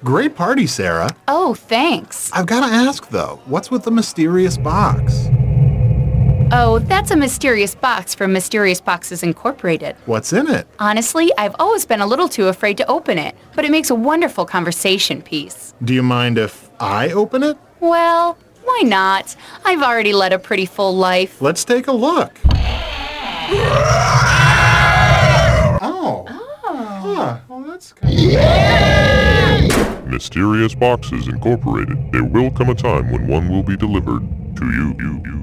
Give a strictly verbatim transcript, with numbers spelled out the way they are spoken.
Great party, Sarah. Oh, thanks. I've got to ask, though, what's with the mysterious box? Oh, that's a mysterious box from Mysterious Boxes Incorporated. What's in it? Honestly, I've always been a little too afraid to open it, but it makes a wonderful conversation piece. Do you mind if I open it? Well, why not? I've already led a pretty full life. Let's take a look. Oh. Oh. Huh. Well, that's kind of... Mysterious Boxes Incorporated. There will come a time when one will be delivered to you, you, you.